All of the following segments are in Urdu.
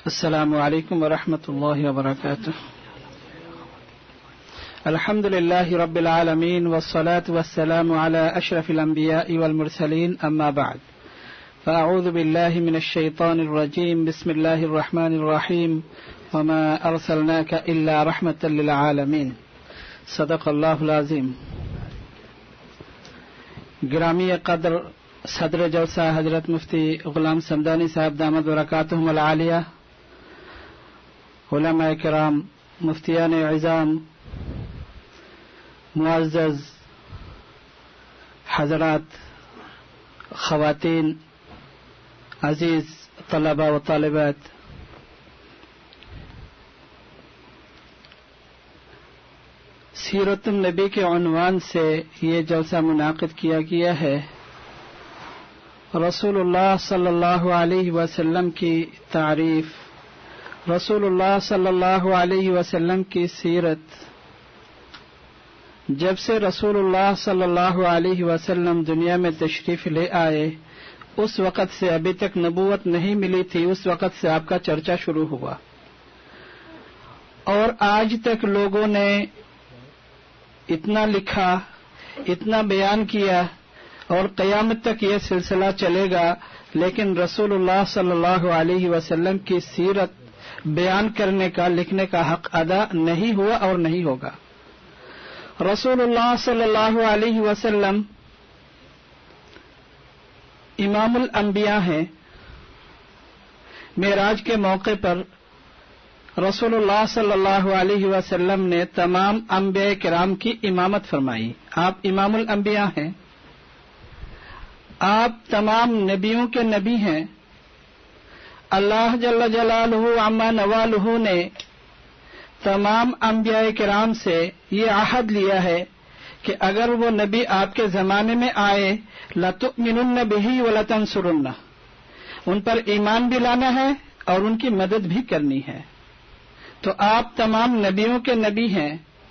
السلام علیکم ورحمۃ اللہ وبرکاتہ. الحمد للہ رب العالمین والصلاة والسلام علی اشرف الانبیاء والمرسلین اما بعد فاعوذ باللہ من الشیطان الرجیم بسم اللہ الرحمن الرحیم وما ارسلناک الا رحمۃ للعالمین. صدق اللہ العظیم. گرامی قدر صدر جلسہ حضرت مفتی غلام سمدانی صاحب دامت برکاتہم العالیہ، علماء کرام، مفتیان عظام، معزز حضرات، خواتین، عزیز طلباء و طالبات، سیرت النبی کے عنوان سے یہ جلسہ منعقد کیا گیا ہے. رسول اللہ صلی اللہ علیہ وسلم کی تعریف، رسول اللہ صلی اللہ علیہ وسلم کی سیرت. جب سے رسول اللہ صلی اللہ علیہ وسلم دنیا میں تشریف لے آئے اس وقت سے ابھی تک نبوت نہیں ملی تھی، اس وقت سے آپ کا چرچا شروع ہوا اور آج تک لوگوں نے اتنا لکھا، اتنا بیان کیا اور قیامت تک یہ سلسلہ چلے گا، لیکن رسول اللہ صلی اللہ علیہ وسلم کی سیرت بیان کرنے کا، لکھنے کا حق ادا نہیں ہوا اور نہیں ہوگا. رسول اللہ صلی اللہ علیہ وسلم امام الانبیاء ہیں. معراج کے موقع پر رسول اللہ صلی اللہ علیہ وسلم نے تمام انبیاء کرام کی امامت فرمائی. آپ امام الانبیاء ہیں، آپ تمام نبیوں کے نبی ہیں. اللہ جل جلالہ عما نوالہ نے تمام انبیاء کرام سے یہ عہد لیا ہے کہ اگر وہ نبی آپ کے زمانے میں آئے لَتُؤْمِنُنَّ بِهِ وَلَتَنْصُرُنَّ، ان پر ایمان بھی لانا ہے اور ان کی مدد بھی کرنی ہے. تو آپ تمام نبیوں کے نبی ہیں.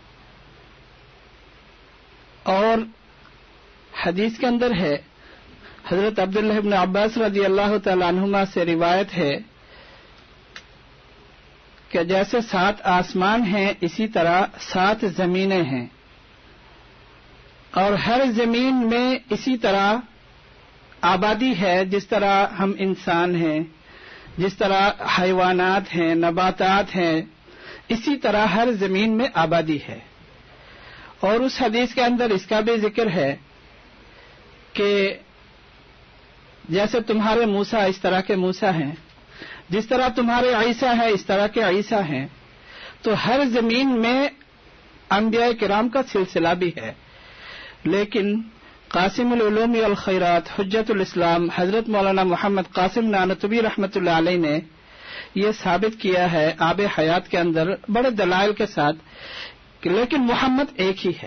اور حدیث کے اندر ہے، حضرت عبداللہ ابن عباس رضی اللہ تعالی عنہما سے روایت ہے کہ جیسے 7 آسمان ہیں اسی طرح 7 زمینیں ہیں، اور ہر زمین میں اسی طرح آبادی ہے. جس طرح ہم انسان ہیں، جس طرح حیوانات ہیں، نباتات ہیں، اسی طرح ہر زمین میں آبادی ہے. اور اس حدیث کے اندر اس کا بھی ذکر ہے کہ جیسے تمہارے موسیٰ اس طرح کے موسیٰ ہیں، جس طرح تمہارے عیسیٰ ہے اس طرح کے عیسیٰ ہیں. تو ہر زمین میں انبیاء کرام کا سلسلہ بھی ہے. لیکن قاسم العلوم والخیرات حجت الاسلام حضرت مولانا محمد قاسم نانوتوی رحمۃ اللہ علیہ نے یہ ثابت کیا ہے آب حیات کے اندر بڑے دلائل کے ساتھ کہ لیکن محمد ایک ہی ہے.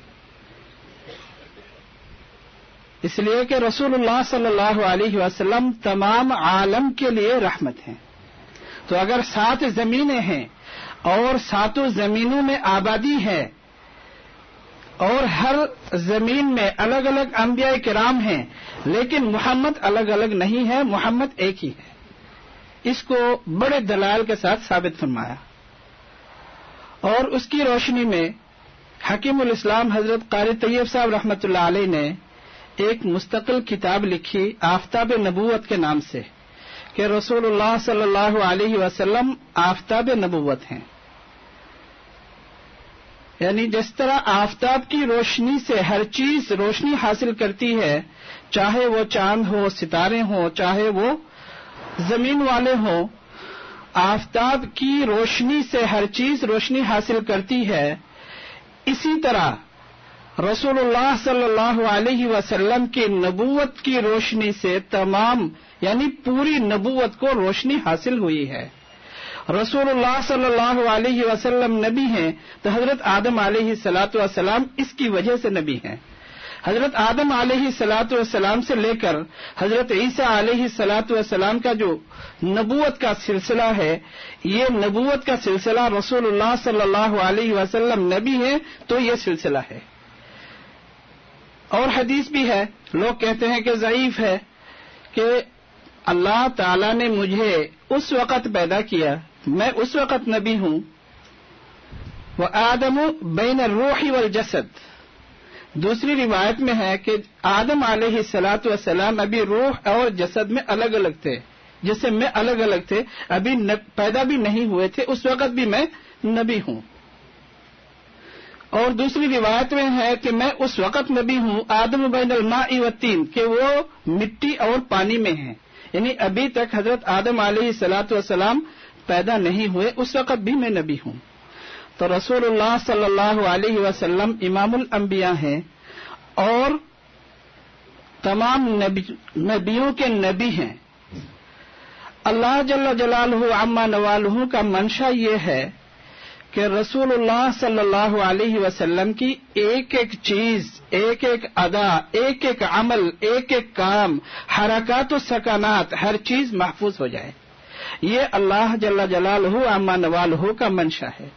اس لیے کہ رسول اللہ صلی اللہ علیہ وسلم تمام عالم کے لیے رحمت ہیں. تو اگر 7 زمینیں ہیں اور 7 زمینوں میں آبادی ہے اور ہر زمین میں الگ الگ انبیاء کرام ہیں، لیکن محمد الگ الگ نہیں ہے، محمد ایک ہی ہے. اس کو بڑے دلائل کے ساتھ ثابت فرمایا. اور اس کی روشنی میں حکیم الاسلام حضرت قاری طیب صاحب رحمۃ اللہ علیہ نے ایک مستقل کتاب لکھی آفتاب نبوت کے نام سے کہ رسول اللہ صلی اللہ علیہ وسلم آفتاب نبوت ہیں. یعنی جس طرح آفتاب کی روشنی سے ہر چیز روشنی حاصل کرتی ہے، چاہے وہ چاند ہو، ستارے ہوں، چاہے وہ زمین والے ہوں، آفتاب کی روشنی سے ہر چیز روشنی حاصل کرتی ہے. اسی طرح رسول اللہ صلی اللہ علیہ وسلم کی نبوت کی روشنی سے تمام یعنی پوری نبوت کو روشنی حاصل ہوئی ہے. رسول اللہ صلی اللہ علیہ وسلم نبی ہیں تو حضرت آدم علیہ الصلاۃ والسلام اس کی وجہ سے نبی ہیں. حضرت آدم علیہ الصلاۃ والسلام سے لے کر حضرت عیسیٰ علیہ الصلاۃ والسلام کا جو نبوت کا سلسلہ ہے، یہ نبوت کا سلسلہ رسول اللہ صلی اللہ علیہ وسلم نبی ہیں تو یہ سلسلہ ہے. اور حدیث بھی ہے، لوگ کہتے ہیں کہ ضعیف ہے، کہ اللہ تعالی نے مجھے اس وقت پیدا کیا، میں اس وقت نبی ہوں. وآدم بین الروح والجسد. دوسری روایت میں ہے کہ آدم علیہ الصلوۃ والسلام ابھی روح اور جسد میں الگ الگ تھے، جسم میں الگ الگ تھے، ابھی پیدا بھی نہیں ہوئے تھے، اس وقت بھی میں نبی ہوں. اور دوسری روایت میں ہے کہ میں اس وقت نبی ہوں آدم بین الماء والطین، کہ وہ مٹی اور پانی میں ہیں، یعنی ابھی تک حضرت آدم علیہ الصلوۃ والسلام پیدا نہیں ہوئے، اس وقت بھی میں نبی ہوں. تو رسول اللہ صلی اللہ علیہ وسلم امام الانبیاء ہیں اور تمام نبیوں کے نبی ہیں. اللہ جل جلالہ عما نوالہ کا منشا یہ ہے کہ رسول اللہ صلی اللہ علیہ وسلم کی ایک ایک چیز، ایک ایک ادا، ایک ایک عمل، ایک ایک کام، حرکات و سکنات، ہر چیز محفوظ ہو جائے. یہ اللہ جل جلالہ عما نوالہ کا منشا ہے.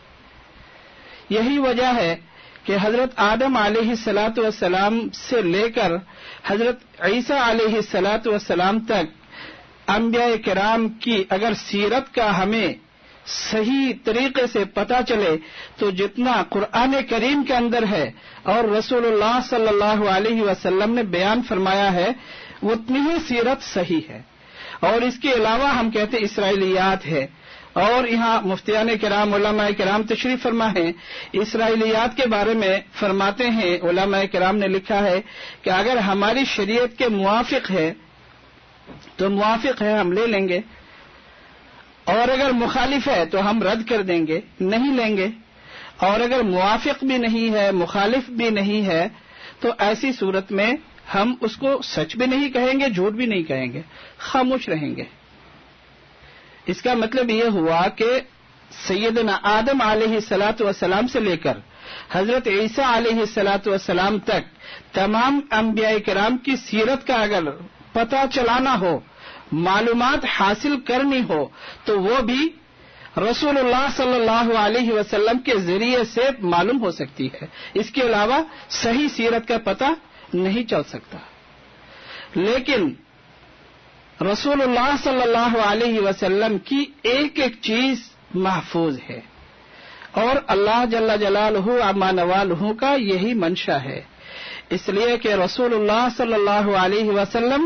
یہی وجہ ہے کہ حضرت آدم علیہ الصلوۃ والسلام سے لے کر حضرت عیسیٰ علیہ الصلوۃ والسلام تک انبیاء کرام کی اگر سیرت کا ہمیں صحیح طریقے سے پتہ چلے تو جتنا قرآن کریم کے اندر ہے اور رسول اللہ صلی اللہ علیہ وسلم نے بیان فرمایا ہے اتنی ہی سیرت صحیح ہے. اور اس کے علاوہ ہم کہتے اسرائیلیات ہے، اور یہاں مفتیان کرام علماء کرام تشریف فرما ہے، اسرائیلیات کے بارے میں فرماتے ہیں. علماء کرام نے لکھا ہے کہ اگر ہماری شریعت کے موافق ہے تو موافق ہے ہم لے لیں گے، اور اگر مخالف ہے تو ہم رد کر دیں گے، نہیں لیں گے. اور اگر موافق بھی نہیں ہے، مخالف بھی نہیں ہے، تو ایسی صورت میں ہم اس کو سچ بھی نہیں کہیں گے، جھوٹ بھی نہیں کہیں گے، خاموش رہیں گے. اس کا مطلب یہ ہوا کہ سیدنا آدم علیہ الصلوۃ والسلام سے لے کر حضرت عیسیٰ علیہ الصلوۃ والسلام تک تمام انبیاء کرام کی سیرت کا اگر پتہ چلانا ہو، معلومات حاصل کرنی ہو، تو وہ بھی رسول اللہ صلی اللہ علیہ وسلم کے ذریعے سے معلوم ہو سکتی ہے. اس کے علاوہ صحیح سیرت کا پتہ نہیں چل سکتا. لیکن رسول اللہ صلی اللہ علیہ وسلم کی ایک ایک چیز محفوظ ہے، اور اللہ جل جلالہ عما نوالہ کا یہی منشا ہے. اس لیے کہ رسول اللہ صلی اللہ علیہ وسلم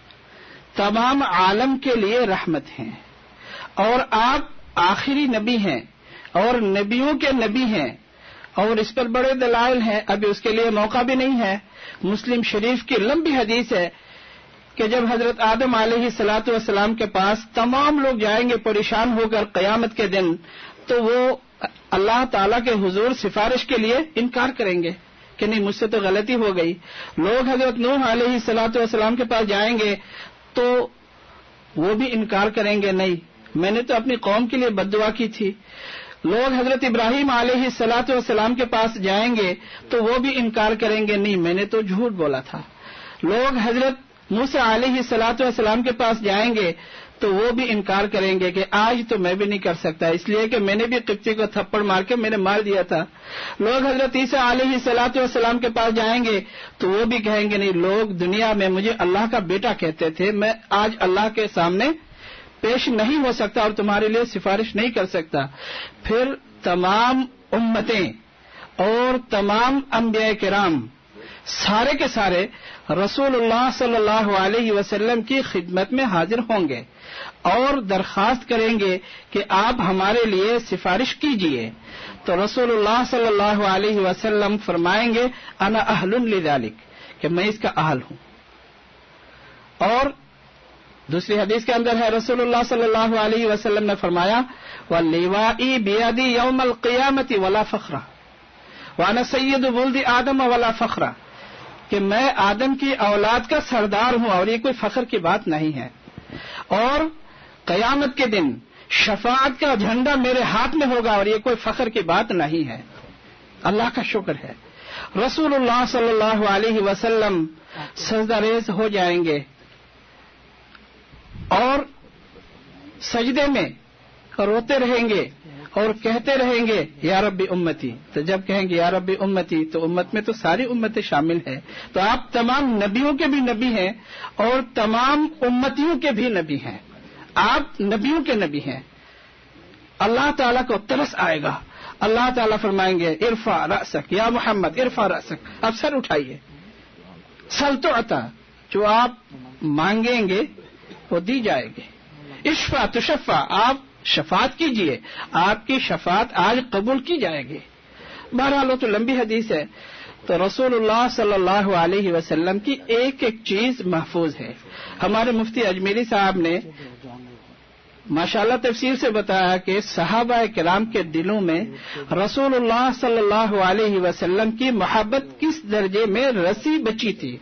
تمام عالم کے لیے رحمت ہیں، اور آپ آخری نبی ہیں اور نبیوں کے نبی ہیں. اور اس پر بڑے دلائل ہیں، ابھی اس کے لیے موقع بھی نہیں ہے. مسلم شریف کی لمبی حدیث ہے کہ جب حضرت آدم علیہ الصلوۃ والسلام کے پاس تمام لوگ جائیں گے پریشان ہو کر قیامت کے دن، تو وہ اللہ تعالیٰ کے حضور سفارش کے لیے انکار کریں گے کہ نہیں، مجھ سے تو غلطی ہو گئی. لوگ حضرت نوح علیہ الصلوۃ والسلام کے پاس جائیں گے تو وہ بھی انکار کریں گے، نہیں، میں نے تو اپنی قوم کے لیے بد دعا کی تھی. لوگ حضرت ابراہیم علیہ الصلوۃ والسلام کے پاس جائیں گے تو وہ بھی انکار کریں گے، نہیں، میں نے تو جھوٹ بولا تھا. لوگ حضرت موسیٰ علیہ الصلوۃ والسلام کے پاس جائیں گے تو وہ بھی انکار کریں گے کہ آج تو میں بھی نہیں کر سکتا، اس لیے کہ میں نے بھی قبطی کو تھپڑ مار کے میں نے مار دیا تھا. لوگ حضرت عیسیٰ علیہ الصلوۃ والسلام کے پاس جائیں گے تو وہ بھی کہیں گے نہیں، لوگ دنیا میں مجھے اللہ کا بیٹا کہتے تھے، میں آج اللہ کے سامنے پیش نہیں ہو سکتا اور تمہارے لیے سفارش نہیں کر سکتا. پھر تمام امتیں اور تمام انبیاء کرام سارے کے سارے رسول اللہ صلی اللہ علیہ وسلم کی خدمت میں حاضر ہوں گے اور درخواست کریں گے کہ آپ ہمارے لیے سفارش کیجیے. تو رسول اللہ صلی اللہ علیہ وسلم فرمائیں گے انا اہل لذالک، کہ میں اس کا اہل ہوں. اور دوسری حدیث کے اندر ہے رسول اللہ صلی اللہ علیہ وسلم نے فرمایا وَاللِّوَاءِ بِيَدِي يَوْمَ الْقِيَامَةِ وَلَا فَخْرَ وَأَنَا سَيِّدُ وُلْدِ آدَمَ وَلَا فَخْرَ، کہ میں آدم کی اولاد کا سردار ہوں اور یہ کوئی فخر کی بات نہیں ہے. اور قیامت کے دن شفاعت کا جھنڈا میرے ہاتھ میں ہوگا اور یہ کوئی فخر کی بات نہیں ہے. اللہ کا شکر ہے. رسول اللہ صلی اللہ علیہ وسلم سجدہ ریز ہو جائیں گے اور سجدے میں روتے رہیں گے اور کہتے رہیں گے یا ربی امتی. تو جب کہیں گے یا ربی امتی تو امت میں تو ساری امتیں شامل ہیں. تو آپ تمام نبیوں کے بھی نبی ہیں اور تمام امتیوں کے بھی نبی ہیں. آپ نبیوں کے نبی ہیں. اللہ تعالیٰ کو ترس آئے گا. اللہ تعالیٰ فرمائیں گے ارفع رأسک یا محمد ارفع رأسک, اب سر اٹھائیے. سل تو عطا, جو آپ مانگیں گے وہ دی جائے گی. اشفع تشفع, آپ شفاعت کیجئے, آپ کی شفاعت آج قبول کی جائے گی. بہرحال وہ تو لمبی حدیث ہے. تو رسول اللہ صلی اللہ علیہ وسلم کی ایک ایک چیز محفوظ ہے. ہمارے مفتی اجمیری صاحب نے ماشاءاللہ تفسیر سے بتایا کہ صحابہ کرام کے دلوں میں رسول اللہ صلی اللہ علیہ وسلم کی محبت کس درجے میں رسی بچی تھی.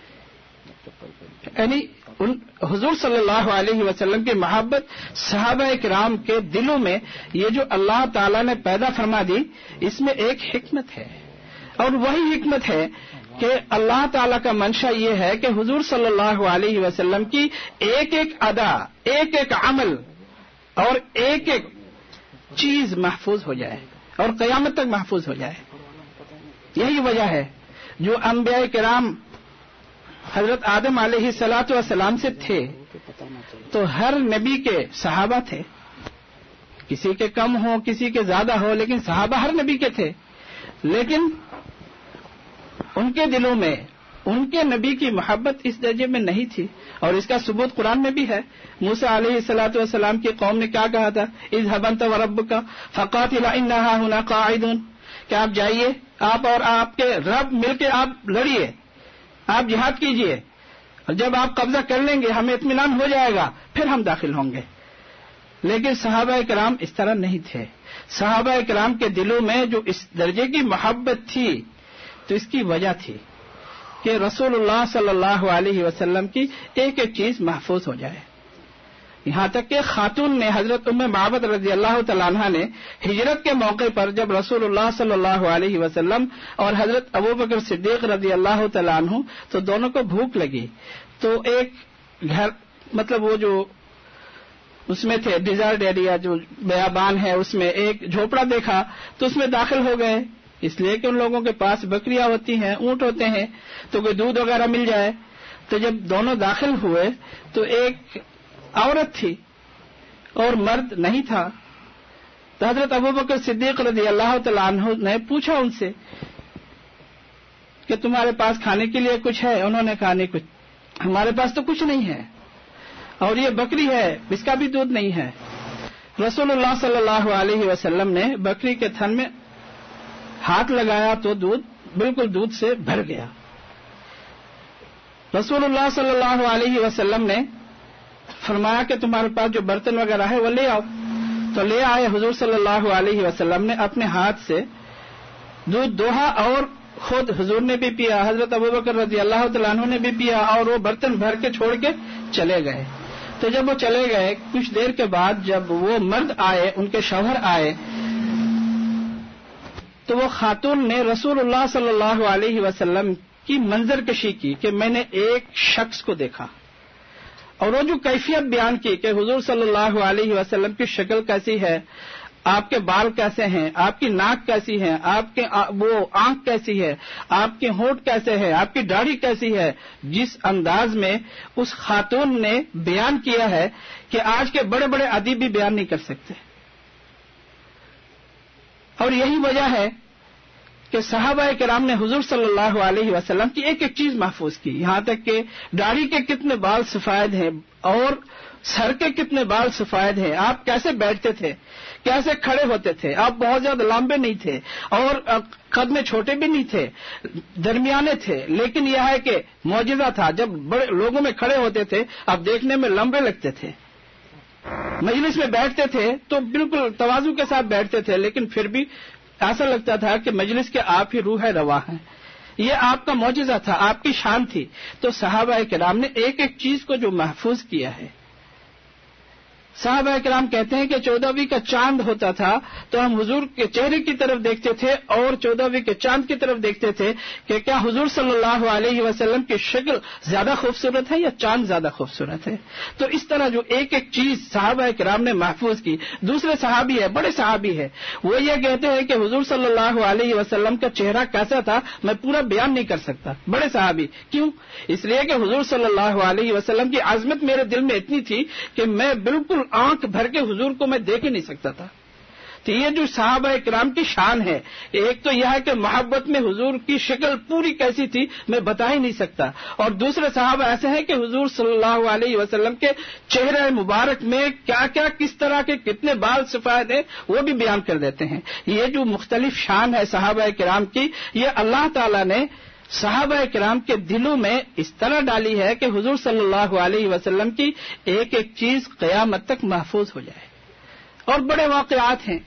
یعنی حضور صلی اللہ علیہ وسلم کی محبت صحابہ کرام کے دلوں میں یہ جو اللہ تعالیٰ نے پیدا فرما دی, اس میں ایک حکمت ہے. اور وہی حکمت ہے کہ اللہ تعالیٰ کا منشا یہ ہے کہ حضور صلی اللہ علیہ وسلم کی ایک ایک ادا, ایک ایک عمل اور ایک ایک چیز محفوظ ہو جائے اور قیامت تک محفوظ ہو جائے. یہی وجہ ہے جو انبیاء کرام حضرت آدم علیہ الصلوۃ والسلام سے تھے تو ہر نبی کے صحابہ تھے, کسی کے کم ہو کسی کے زیادہ ہو, لیکن صحابہ ہر نبی کے تھے. لیکن ان کے دلوں میں ان کے نبی کی محبت اس درجے میں نہیں تھی, اور اس کا ثبوت قرآن میں بھی ہے. موسیٰ علیہ الصلوۃ والسلام کی قوم نے کیا کہا تھا, اذهب انت وربک فقاتلا انا هاهنا قاعدون, کہ آپ جائیے, آپ اور آپ کے رب مل کے آپ لڑیے, آپ جہاد کیجئے, اور جب آپ قبضہ کر لیں گے ہمیں اطمینان ہو جائے گا, پھر ہم داخل ہوں گے. لیکن صحابہ کرام اس طرح نہیں تھے. صحابہ کرام کے دلوں میں جو اس درجے کی محبت تھی تو اس کی وجہ تھی کہ رسول اللہ صلی اللہ علیہ وسلم کی ایک ایک چیز محفوظ ہو جائے. یہاں تک کہ خاتون نے, حضرت ام معبد رضی اللہ تعالیٰ عنہ نے ہجرت کے موقع پر جب رسول اللہ صلی اللہ علیہ وسلم اور حضرت ابوبکر صدیق رضی اللہ تعالیٰ عنہ, تو دونوں کو بھوک لگی, تو ایک گھر, مطلب وہ جو اس میں تھے ڈیزرٹ ایریا جو بیابان ہے, اس میں ایک جھوپڑا دیکھا تو اس میں داخل ہو گئے, اس لیے کہ ان لوگوں کے پاس بکریاں ہوتی ہیں, اونٹ ہوتے ہیں, تو کوئی دودھ وغیرہ مل جائے. تو جب دونوں داخل ہوئے تو ایک عورت تھی اور مرد نہیں تھا. تو حضرت ابوبکر صدیق رضی اللہ تعالیٰ عنہ نے پوچھا ان سے کہ تمہارے پاس کھانے کے لیے کچھ ہے؟ انہوں نے کہا نہیں کچھ, ہمارے پاس تو کچھ نہیں ہے, اور یہ بکری ہے اس کا بھی دودھ نہیں ہے. رسول اللہ صلی اللہ علیہ وسلم نے بکری کے تھن میں ہاتھ لگایا تو دودھ بالکل دودھ سے بھر گیا. رسول اللہ صلی اللہ علیہ وسلم نے فرمایا کہ تمہارے پاس جو برتن وغیرہ ہے وہ لے آؤ. تو لے آئے. حضور صلی اللہ علیہ وسلم نے اپنے ہاتھ سے دودھ دوہا اور خود حضور نے بھی پیا, حضرت ابوبکر رضی اللہ تعالیٰ عنہ نے بھی پیا, اور وہ برتن بھر کے چھوڑ کے چلے گئے. تو جب وہ چلے گئے کچھ دیر کے بعد جب وہ مرد آئے, ان کے شوہر آئے, تو وہ خاتون نے رسول اللہ صلی اللہ علیہ وسلم کی منظر کشی کی کہ میں نے ایک شخص کو دیکھا, اور وہ جو کیفیت بیان کی کہ حضور صلی اللہ علیہ وسلم کی شکل کیسی ہے, آپ کے بال کیسے ہیں, آپ کی ناک کیسی ہے, آپ کے وہ آنکھ کیسی ہے, آپ کے ہونٹ کیسے ہیں, آپ کی داڑھی کیسی ہے, جس انداز میں اس خاتون نے بیان کیا ہے کہ آج کے بڑے بڑے ادیب بھی بیان نہیں کر سکتے. اور یہی وجہ ہے کہ صحابہ کرام نے حضور صلی اللہ علیہ وسلم کی ایک ایک چیز محفوظ کی, یہاں تک کہ داڑھی کے کتنے بال سفید ہیں اور سر کے کتنے بال سفید ہیں, آپ کیسے بیٹھتے تھے, کیسے کھڑے ہوتے تھے, آپ بہت زیادہ لمبے نہیں تھے اور قد میں چھوٹے بھی نہیں تھے, درمیانے تھے. لیکن یہ ہے کہ معجزہ تھا, جب بڑے لوگوں میں کھڑے ہوتے تھے اب دیکھنے میں لمبے لگتے تھے. مجلس میں بیٹھتے تھے تو بالکل تواضع کے ساتھ بیٹھتے تھے, لیکن پھر بھی ایسا لگتا تھا کہ مجلس کے آپ ہی روح رواں ہیں. یہ آپ کا معجزہ تھا, آپ کی شان تھی. تو صحابہ کرام نے ایک ایک چیز کو جو محفوظ کیا ہے, صحابہ کرام کہتے ہیں کہ 14ویں کا چاند ہوتا تھا تو ہم حضور کے چہرے کی طرف دیکھتے تھے اور 14ویں کے چاند کی طرف دیکھتے تھے کہ کیا حضور صلی اللہ علیہ وسلم کی شکل زیادہ خوبصورت ہے یا چاند زیادہ خوبصورت ہے. تو اس طرح جو ایک ایک چیز صحابہ کرام نے محفوظ کی. دوسرے صحابی ہے، بڑے صحابی ہے، وہ یہ کہتے ہیں کہ حضور صلی اللہ علیہ وسلم کا چہرہ کیسا تھا میں پورا بیان نہیں کر سکتا. بڑے صحابی کیوں؟ اس لیے کہ حضور صلی اللہ علیہ وسلم کی عظمت میرے دل میں اتنی تھی کہ میں بالکل آنکھ بھر کے حضور کو میں دیکھ ہی نہیں سکتا تھا. تو یہ جو صحابہ کرام کی شان ہے، ایک تو یہ ہے کہ محبت میں حضور کی شکل پوری کیسی تھی میں بتا ہی نہیں سکتا، اور دوسرے صحابہ ایسے ہیں کہ حضور صلی اللہ علیہ وسلم کے چہرے مبارک میں کیا کیا کس طرح کے کتنے بال سفید ہیں وہ بھی بیان کر دیتے ہیں. یہ جو مختلف شان ہے صحابہ کرام کی، یہ اللہ تعالی نے صحابہ کرام کے دلوں میں اس طرح ڈالی ہے کہ حضور صلی اللہ علیہ وسلم کی ایک ایک چیز قیامت تک محفوظ ہو جائے. اور بڑے واقعات ہیں.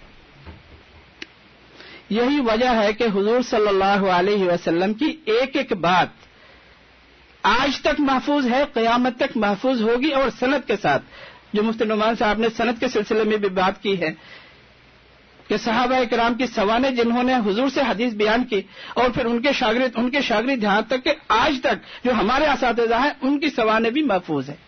یہی وجہ ہے کہ حضور صلی اللہ علیہ وسلم کی ایک ایک بات آج تک محفوظ ہے، قیامت تک محفوظ ہوگی. اور سند کے ساتھ، جو مفتی نعمان صاحب نے سند کے سلسلے میں بھی بات کی ہے کہ صحابہ کرام کی سوانح جنہوں نے حضور سے حدیث بیان کی اور پھر ان کے شاگرد یہاں تک کہ آج تک جو ہمارے اساتذہ ہیں ان کی سوانح بھی محفوظ ہے.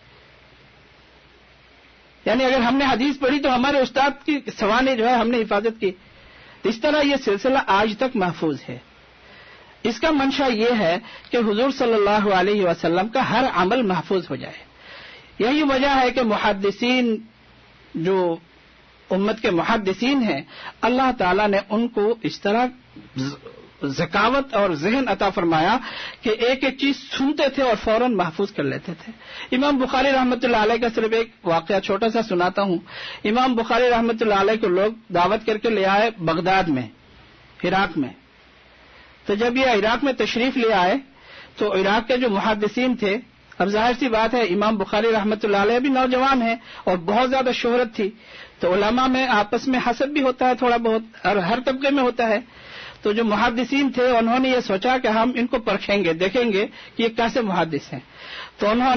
یعنی اگر ہم نے حدیث پڑھی تو ہمارے استاد کی سوانح جو ہے ہم نے حفاظت کی. اس طرح یہ سلسلہ آج تک محفوظ ہے. اس کا منشا یہ ہے کہ حضور صلی اللہ علیہ وسلم کا ہر عمل محفوظ ہو جائے. یہی وجہ ہے کہ محدثین جو امت کے محدثین ہیں اللہ تعالیٰ نے ان کو اس طرح ذکاوت اور ذہن عطا فرمایا کہ ایک ایک چیز سنتے تھے اور فوراً محفوظ کر لیتے تھے. امام بخاری رحمۃ اللہ علیہ کا صرف ایک واقعہ چھوٹا سا سناتا ہوں. امام بخاری رحمۃ اللہ علیہ کو لوگ دعوت کر کے لے آئے بغداد میں، عراق میں. تو جب یہ عراق میں تشریف لے آئے تو عراق کے جو محدثین تھے، اب ظاہر سی بات ہے امام بخاری رحمۃ اللہ علیہ بھی نوجوان ہیں اور بہت زیادہ شہرت تھی، تو علماء میں آپس میں حسد بھی ہوتا ہے تھوڑا بہت، اور ہر طبقے میں ہوتا ہے. تو جو محدثین تھے انہوں نے یہ سوچا کہ ہم ان کو پرکھیں گے، دیکھیں گے کہ یہ کیسے محدث ہیں. تو انہوں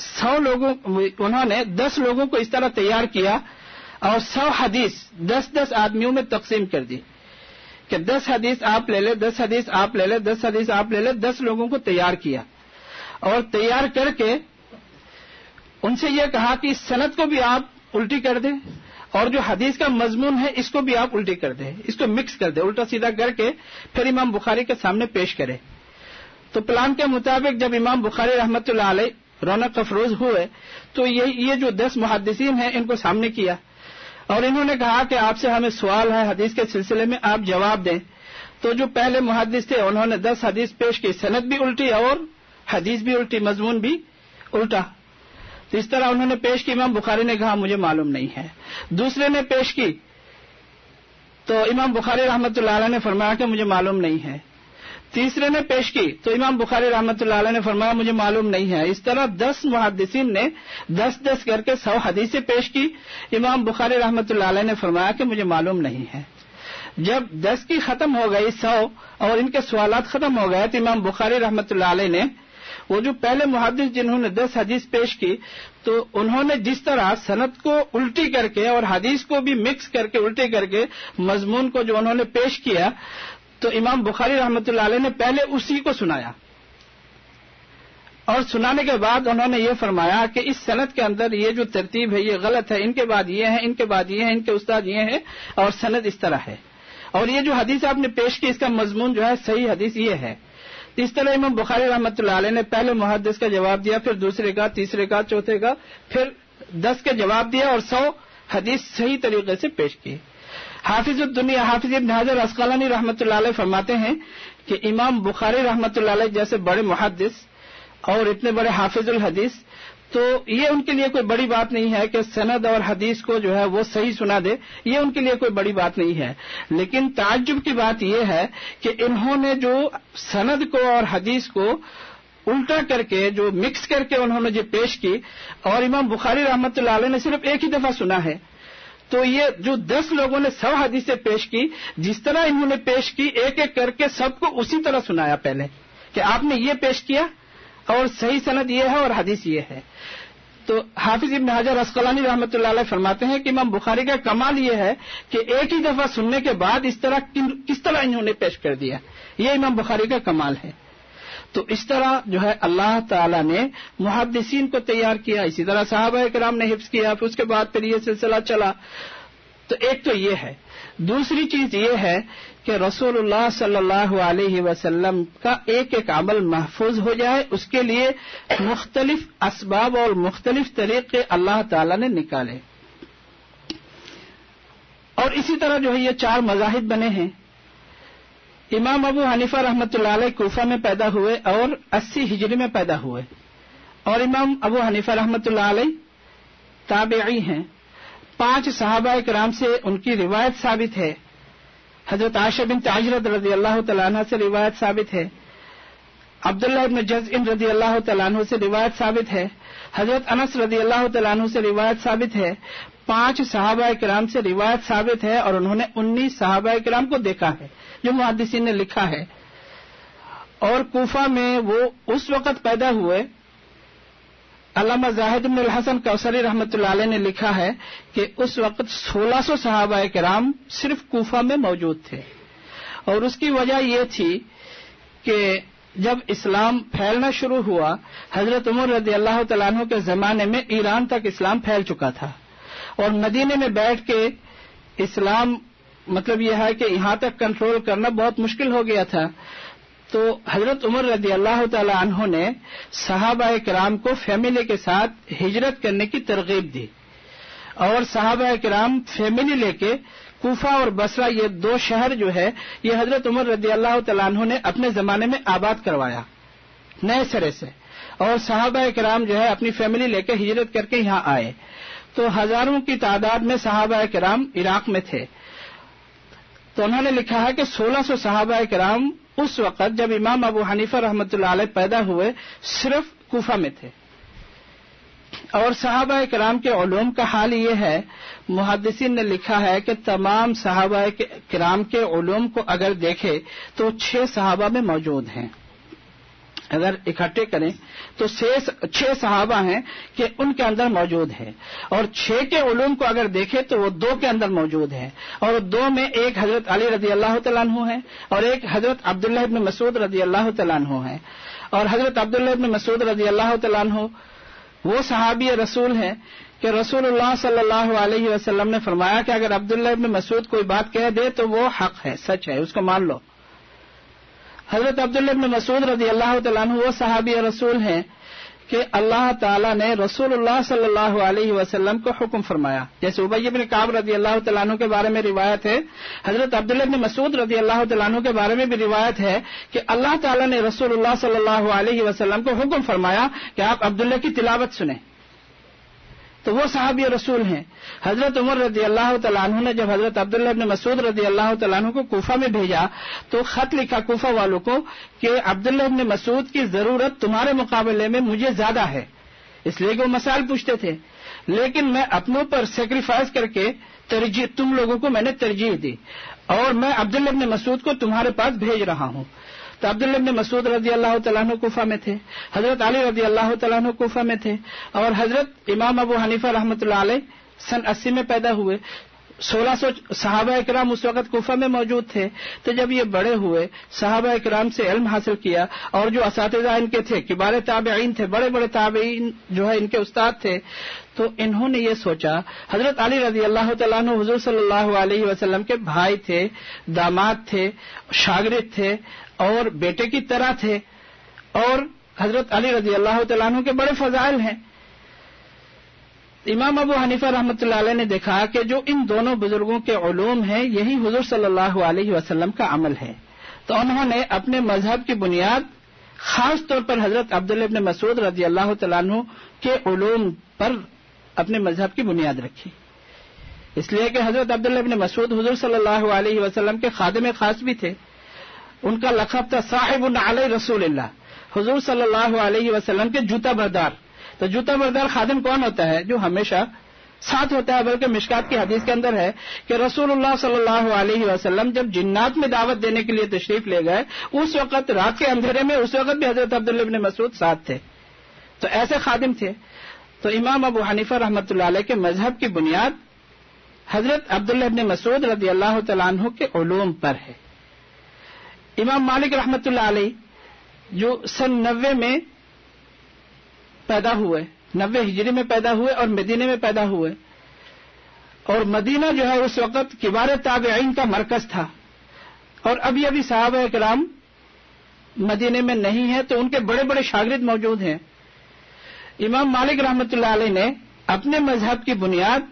نے 10 لوگوں کو اس طرح تیار کیا اور 100 حدیث 10 آدمیوں میں تقسیم کر دی کہ 10 حدیث آپ لے لیں، 10 حدیث آپ لے لیں، 10 حدیث آپ لے لیں. 10 لوگوں کو تیار کیا اور تیار کر کے ان سے یہ کہا کہ اس سند کو بھی آپ الٹی کر دیں اور جو حدیث کا مضمون ہے اس کو بھی آپ الٹی کر دیں، اس کو مکس کر دیں، الٹا سیدھا کر کے پھر امام بخاری کے سامنے پیش کریں. تو پلان کے مطابق جب امام بخاری رحمۃ اللہ علیہ رونق افروز ہوئے تو یہ جو 10 محدثین ہیں ان کو سامنے کیا اور انہوں نے کہا کہ آپ سے ہمیں سوال ہے حدیث کے سلسلے میں، آپ جواب دیں. تو جو پہلے محدث تھے انہوں نے 10 حدیث پیش کی، سند بھی الٹی اور حدیث بھی الٹی، مضمون بھی الٹا. تو اس طرح انہوں نے پیش کی. امام بخاری نے کہا مجھے معلوم نہیں ہے. دوسرے نے پیش کی تو امام بخاری رحمۃ اللہ علیہ نے فرمایا کہ مجھے معلوم نہیں ہے. تیسرے نے پیش کی تو امام بخاری رحمۃ اللہ علیہ نے فرمایا مجھے معلوم نہیں ہے. اس طرح 10 محدثین نے 10 کر کے 100 حدیثیں پیش کی. امام بخاری رحمۃ اللہ علیہ نے فرمایا کہ مجھے معلوم نہیں ہے. جب 10 کی ختم ہو گئی 100 اور ان کے سوالات ختم ہو گئے تو امام بخاری رحمۃ اللہ علیہ نے وہ جو پہلے محدث جنہوں نے 10 حدیث پیش کی تو انہوں نے جس طرح سند کو الٹی کر کے اور حدیث کو بھی مکس کر کے الٹی کر کے مضمون کو جو انہوں نے پیش کیا تو امام بخاری رحمۃ اللہ علیہ نے پہلے اسی کو سنایا اور سنانے کے بعد انہوں نے یہ فرمایا کہ اس سند کے اندر یہ جو ترتیب ہے یہ غلط ہے، ان کے بعد یہ ہے، ان کے بعد یہ ہے، ان کے استاد یہ ہیں اور سند اس طرح ہے، اور یہ جو حدیث آپ نے پیش کی اس کا مضمون جو ہے صحیح حدیث یہ ہے. اس طرح امام بخاری رحمۃ اللہ علیہ نے پہلے محدث کا جواب دیا، پھر دوسرے کا، تیسرے کا، چوتھے کا، پھر 10 کے جواب دیا اور 100 حدیث صحیح طریقے سے پیش کی. حافظ الدنیا حافظ ابن حجر عسقلانی رحمۃ اللہ علیہ فرماتے ہیں کہ امام بخاری رحمۃ اللہ علیہ جیسے بڑے محدث اور اتنے بڑے حافظ الحدیث تو یہ ان کے لیے کوئی بڑی بات نہیں ہے کہ سند اور حدیث کو جو ہے وہ صحیح سنا دے، یہ ان کے لیے کوئی بڑی بات نہیں ہے. لیکن تعجب کی بات یہ ہے کہ انہوں نے جو سند کو اور حدیث کو الٹا کر کے جو مکس کر کے انہوں نے جو پیش کی اور امام بخاری رحمۃ اللہ علیہ نے صرف ایک ہی دفعہ سنا ہے، تو یہ جو 10 لوگوں نے 100 حدیثیں پیش کی جس طرح انہوں نے پیش کی ایک ایک کر کے سب کو اسی طرح سنایا پہلے کہ آپ نے یہ پیش کیا اور صحیح سند یہ ہے اور حدیث یہ ہے. تو حافظ ابن حجر عسقلانی رحمۃ اللہ علیہ فرماتے ہیں کہ امام بخاری کا کمال یہ ہے کہ ایک ہی دفعہ سننے کے بعد کس طرح انہوں نے پیش کر دیا، یہ امام بخاری کا کمال ہے۔ تو اس طرح جو ہے اللہ تعالی نے محدثین کو تیار کیا، اسی طرح صحابہ کرام نے حفظ کیا، پھر اس کے بعد پھر یہ سلسلہ چلا۔ تو ایک تو یہ ہے، دوسری چیز یہ ہے کہ رسول اللہ صلی اللہ علیہ وسلم کا ایک ایک عمل محفوظ ہو جائے، اس کے لیے مختلف اسباب اور مختلف طریقے اللہ تعالی نے نکالے۔ اور اسی طرح جو ہے یہ 4 مذاہب بنے ہیں۔ امام ابو حنیفہ رحمۃ اللہ علیہ کوفہ میں پیدا ہوئے اور 80 ہجری میں پیدا ہوئے، اور امام ابو حنیفہ رحمۃ اللہ علیہ تابعی ہیں۔ 5 صحابہ کرام سے ان کی روایت ثابت ہے۔ حضرت عائشہ بنت عجرت رضی اللہ تعالیٰ عنہ سے روایت ثابت ہے، عبداللہ ابن جزء رضی اللہ تعالیٰ عنہ سے روایت ثابت ہے، حضرت انس رضی اللہ تعالیٰ عنہ سے روایت ثابت ہے۔ 5 صحابہ کرام سے روایت ثابت ہے، اور انہوں نے 19 صحابہ کرام کو دیکھا ہے جو محدثین نے لکھا ہے۔ اور کوفہ میں وہ اس وقت پیدا ہوئے، علامہ زاہد بن الحسن کوثری رحمۃ اللہ علیہ نے لکھا ہے کہ اس وقت 1600 صحابہ کرام صرف کوفہ میں موجود تھے، اور اس کی وجہ یہ تھی کہ جب اسلام پھیلنا شروع ہوا، حضرت عمر رضی اللہ تعالیٰ عنہ کے زمانے میں ایران تک اسلام پھیل چکا تھا، اور مدینے میں بیٹھ کے اسلام مطلب یہ ہے کہ یہاں تک کنٹرول کرنا بہت مشکل ہو گیا تھا۔ تو حضرت عمر رضی اللہ تعالی عنہ نے صحابہ کرام کو فیملی کے ساتھ ہجرت کرنے کی ترغیب دی، اور صحابہ کرام فیملی لے کے کوفہ اور بصرہ یہ 2 شہر جو ہے یہ حضرت عمر رضی اللہ تعالی عنہ نے اپنے زمانے میں آباد کروایا نئے سرے سے، اور صحابہ کرام جو ہے اپنی فیملی لے کے ہجرت کر کے یہاں آئے۔ تو ہزاروں کی تعداد میں صحابہ کرام عراق میں تھے۔ تو انہوں نے لکھا ہے کہ 1600 صحابہ کرام اس وقت جب امام ابو حنیفہ رحمۃ اللہ علیہ پیدا ہوئے صرف کوفہ میں تھے۔ اور صحابہ کرام کے علوم کا حال یہ ہے، محدثین نے لکھا ہے کہ تمام صحابہ کرام کے علوم کو اگر دیکھے تو 6 صحابہ میں موجود ہیں، اگر اکٹھے کریں تو 6 صحابہ ہیں کہ ان کے اندر موجود ہے، اور 6 کے علوم کو اگر دیکھیں تو وہ 2 کے اندر موجود ہے، اور 2 میں ایک حضرت علی رضی اللہ تعالیٰ عنہ ہے، اور ایک حضرت عبداللہ ابن مسعود رضی اللہ تعالیٰ عنہ ہے۔ اور حضرت عبداللہ ابن مسعود رضی اللہ تعالیٰ عنہ وہ صحابی رسول ہیں کہ رسول اللہ صلی اللہ علیہ وسلم نے فرمایا کہ اگر عبداللہ ابن مسعود کوئی بات کہہ دے تو وہ حق ہے، سچ ہے، اس کو مان لو۔ حضرت عبداللہ ابن مسعود رضی اللہ تعالیٰ عنہ وہ صحابی رسول ہیں کہ اللہ تعالیٰ نے رسول اللہ صلی اللہ علیہ وسلم کو حکم فرمایا، جیسے ابی بن کعب رضی اللہ تعالیٰ عنہ کے بارے میں روایت ہے، حضرت عبداللہ بن مسعود رضی اللہ تعالیٰ عنہ کے بارے میں بھی روایت ہے کہ اللہ تعالیٰ نے رسول اللہ صلی اللہ علیہ وسلم کو حکم فرمایا کہ آپ عبداللہ کی تلاوت سنیں۔ تو وہ صحابی رسول ہیں۔ حضرت عمر رضی اللہ تعالیٰ عنہ نے جب حضرت عبداللہ بن مسعود رضی اللہ تعالیٰ عنہ کو کوفہ میں بھیجا تو خط لکھا کوفہ والوں کو کہ عبداللہ بن مسعود کی ضرورت تمہارے مقابلے میں مجھے زیادہ ہے، اس لیے کہ وہ مسائل پوچھتے تھے، لیکن میں اپنوں پر سیکریفائز کر کے تم لوگوں کو میں نے ترجیح دی، اور میں عبداللہ بن مسعود کو تمہارے پاس بھیج رہا ہوں۔ تو عبداللہ بن مسعود رضی اللہ تعالیٰ عنہ کوفہ میں تھے، حضرت علی رضی اللہ تعالیٰ عنہ کوفہ میں تھے، اور حضرت امام ابو حنیفہ رحمۃ اللہ علیہ سن 80 میں پیدا ہوئے۔ 1600 صحابہ کرام اس وقت کوفہ میں موجود تھے۔ تو جب یہ بڑے ہوئے، صحابہ کرام سے علم حاصل کیا، اور جو اساتذہ ان کے تھے کبار تابعین تھے، بڑے بڑے تابعین جو ہے ان کے استاد تھے، تو انہوں نے یہ سوچا، حضرت علی رضی اللہ تعالیٰ عنہ حضور صلی اللہ علیہ وسلم کے بھائی تھے، داماد تھے، شاگرد تھے اور بیٹے کی طرح تھے، اور حضرت علی رضی اللہ تعالیٰ عنہ کے بڑے فضائل ہیں۔ امام ابو حنیفہ رحمۃ اللہ علیہ نے دیکھا کہ جو ان دونوں بزرگوں کے علوم ہیں یہی حضور صلی اللہ علیہ وسلم کا عمل ہے، تو انہوں نے اپنے مذہب کی بنیاد خاص طور پر حضرت عبداللہ ابن مسعود رضی اللہ تعالیٰ عنہ کے علوم پر اپنے مذہب کی بنیاد رکھی، اس لیے کہ حضرت عبداللہ ابن مسعود حضور صلی اللہ علیہ وسلم کے خادم خاص بھی تھے۔ ان کا لقب تھا صاحب علی رسول اللہ، حضور صلی اللہ علیہ وسلم کے جوتا بردار۔ تو جوتا بردار خادم کون ہوتا ہے؟ جو ہمیشہ ساتھ ہوتا ہے، بلکہ مشکات کی حدیث کے اندر ہے کہ رسول اللہ صلی اللہ علیہ وسلم جب جنات میں دعوت دینے کے لیے تشریف لے گئے، اس وقت رات کے اندھیرے میں اس وقت بھی حضرت عبداللہ ابن مسعود ساتھ تھے۔ تو ایسے خادم تھے۔ تو امام ابو حنیفہ رحمۃ اللہ علیہ کے مذہب کی بنیاد حضرت عبداللہ ابن مسعود رضی اللہ تعالیٰ عنہ کے علوم پر ہے۔ امام مالک رحمۃ اللہ علیہ جو سن 90 میں پیدا ہوئے، 90 ہجری میں پیدا ہوئے اور مدینے میں پیدا ہوئے، اور مدینہ جو ہے اس وقت کبار تابعین کا مرکز تھا، اور ابھی ابھی صحابہ کرام مدینے میں نہیں ہیں، تو ان کے بڑے بڑے شاگرد موجود ہیں۔ امام مالک رحمۃ اللہ علیہ نے اپنے مذہب کی بنیاد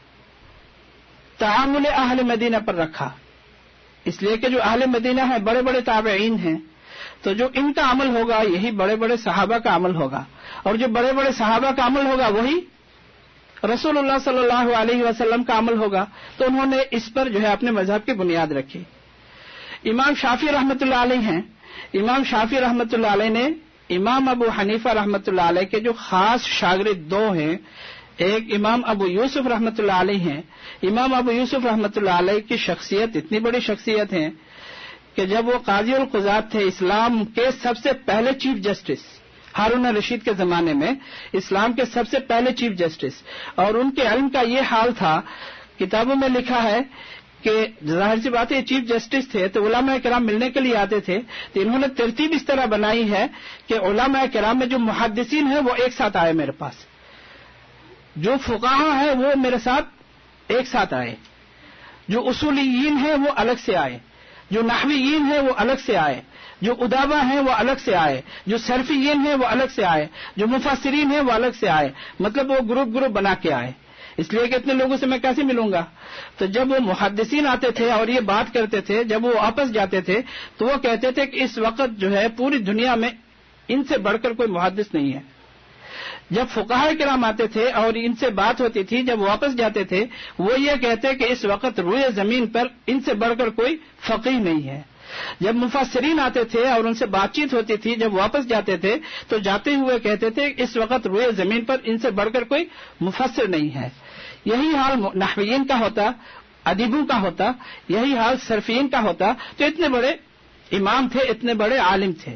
تعامل اہل مدینہ پر رکھا، اس لیے کہ جو اہل مدینہ ہیں بڑے بڑے تابعین ہیں، تو جو ان کا عمل ہوگا یہی بڑے بڑے صحابہ کا عمل ہوگا، اور جو بڑے بڑے صحابہ کا عمل ہوگا وہی رسول اللہ صلی اللہ علیہ وسلم کا عمل ہوگا۔ تو انہوں نے اس پر جو ہے اپنے مذہب کی بنیاد رکھی۔ امام شافعی رحمۃ اللہ علیہ ہیں، امام شافعی رحمۃ اللہ علیہ نے امام ابو حنیفہ رحمۃ اللہ علیہ کے جو خاص شاگرد دو ہیں، ایک امام ابو یوسف رحمۃ اللہ علیہ ہیں۔ امام ابو یوسف رحمۃ اللہ علیہ کی شخصیت اتنی بڑی شخصیت ہے کہ جب وہ قاضی القضات تھے، اسلام کے سب سے پہلے چیف جسٹس، ہارون رشید کے زمانے میں اسلام کے سب سے پہلے چیف جسٹس، اور ان کے علم کا یہ حال تھا، کتابوں میں لکھا ہے کہ ظاہر سی بات ہے یہ چیف جسٹس تھے تو علماء کرام ملنے کے لیے آتے تھے، تو انہوں نے ترتیب اس طرح بنائی ہے کہ علماء کرام میں جو محدثین ہیں وہ ایک ساتھ آئے میرے پاس، جو فقہاء ہیں وہ میرے ساتھ ایک ساتھ آئے، جو اصولیین ہیں وہ الگ سے آئے، جو نحویین ہیں وہ الگ سے آئے، جو ادابہ ہیں وہ الگ سے آئے، جو صرفیین ہیں وہ الگ سے آئے، جو مفسرین ہیں وہ الگ سے آئے، مطلب وہ گروپ بنا کے آئے، اس لیے کہ اتنے لوگوں سے میں کیسے ملوں گا۔ تو جب وہ محدثین آتے تھے اور یہ بات کرتے تھے، جب وہ واپس جاتے تھے تو وہ کہتے تھے کہ اس وقت جو ہے پوری دنیا میں ان سے بڑھ کر کوئی محدث نہیں ہے۔ جب فقہاء کرام آتے تھے اور ان سے بات ہوتی تھی، جب واپس جاتے تھے وہ یہ کہتے کہ اس وقت روئے زمین پر ان سے بڑھ کر کوئی فقیہ نہیں ہے۔ جب مفسرین آتے تھے اور ان سے بات چیت ہوتی تھی، جب واپس جاتے تھے تو جاتے ہوئے کہتے تھے اس وقت روئے زمین پر ان سے بڑھ کر کوئی مفسر نہیں ہے۔ یہی حال نحویین کا ہوتا، ادیبوں کا ہوتا، یہی حال صرفیین کا ہوتا، تو اتنے بڑے امام تھے، اتنے بڑے عالم تھے۔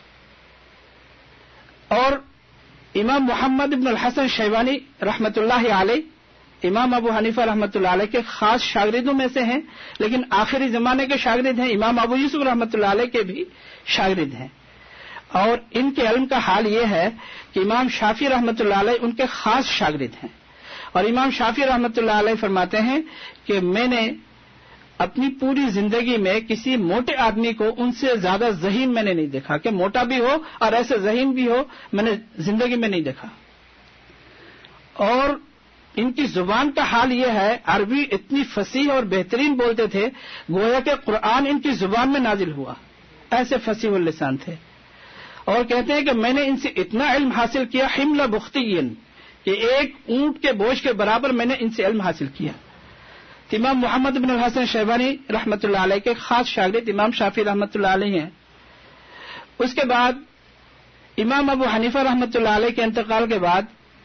اور امام محمد بن الحسن شیبانی رحمۃ اللہ علیہ امام ابو حنیفہ رحمۃ اللہ علیہ کے خاص شاگردوں میں سے ہیں، لیکن آخری زمانے کے شاگرد ہیں۔ امام ابو یوسف رحمۃ اللہ علیہ کے بھی شاگرد ہیں، اور ان کے علم کا حال یہ ہے کہ امام شافعی رحمۃ اللہ علیہ ان کے خاص شاگرد ہیں، اور امام شافعی رحمۃ اللہ علیہ فرماتے ہیں کہ میں نے اپنی پوری زندگی میں کسی موٹے آدمی کو ان سے زیادہ ذہین میں نے نہیں دیکھا، کہ موٹا بھی ہو اور ایسے ذہین بھی ہو، میں نے زندگی میں نہیں دیکھا۔ اور ان کی زبان کا حال یہ ہے، عربی اتنی فصیح اور بہترین بولتے تھے گویا کہ قرآن ان کی زبان میں نازل ہوا، ایسے فصیح اللسان تھے۔ اور کہتے ہیں کہ میں نے ان سے اتنا علم حاصل کیا، حمل بختین، کہ ایک اونٹ کے بوجھ کے برابر میں نے ان سے علم حاصل کیا۔ امام محمد بن الحسن شیبانی رحمۃ اللہ علیہ کے خاص شاگرد امام شافعی رحمۃ اللہ علیہ ہیں۔ اس کے بعد امام ابو حنیفہ رحمۃ اللہ علیہ کے انتقال کے بعد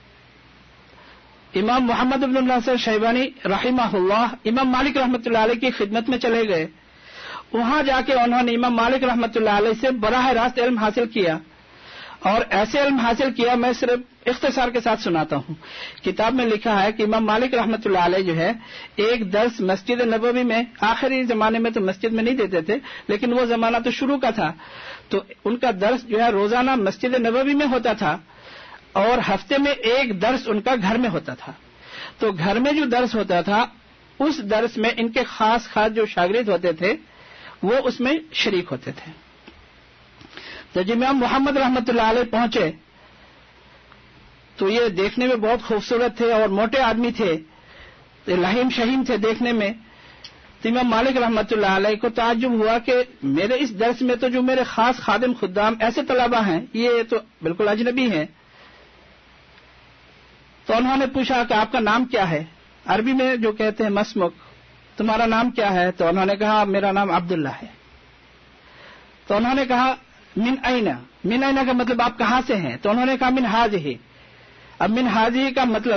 امام محمد بن الحسن شیبانی رحمہ اللہ امام مالک رحمۃ اللہ علیہ کی خدمت میں چلے گئے۔ وہاں جا کے انہوں نے امام مالک رحمۃ اللہ علیہ سے براہ راست علم حاصل کیا، اور ایسے علم حاصل کیا میں صرف اختصار کے ساتھ سناتا ہوں۔ کتاب میں لکھا ہے کہ امام مالک رحمۃ اللہ علیہ جو ہے ایک درس مسجد نبوی میں، آخری زمانے میں تو مسجد میں نہیں دیتے تھے لیکن وہ زمانہ تو شروع کا تھا، تو ان کا درس جو ہے روزانہ مسجد نبوی میں ہوتا تھا، اور ہفتے میں ایک درس ان کا گھر میں ہوتا تھا۔ تو گھر میں جو درس ہوتا تھا اس درس میں ان کے خاص جو شاگرد ہوتے تھے وہ اس میں شریک ہوتے تھے۔ تو جب امام محمد رحمۃ اللہ علیہ پہنچے تو یہ دیکھنے میں بہت خوبصورت تھے اور موٹے آدمی تھے، لہیم شہیم تھے دیکھنے میں۔ تو امام مالک رحمۃ اللہ علیہ کو تعجب ہوا کہ میرے اس درس میں تو جو میرے خاص خادم خدام ایسے طلبہ ہیں یہ تو بالکل اجنبی ہیں۔ تو انہوں نے پوچھا کہ آپ کا نام کیا ہے؟ عربی میں جو کہتے ہیں مسمک، تمہارا نام کیا ہے؟ تو انہوں نے کہا میرا نام عبداللہ ہے۔ تو انہوں نے کہا من اینا، من اینا کا مطلب آپ کہاں سے ہیں؟ تو انہوں نے کہا من حاضہ۔ اب من حاضہ کا مطلب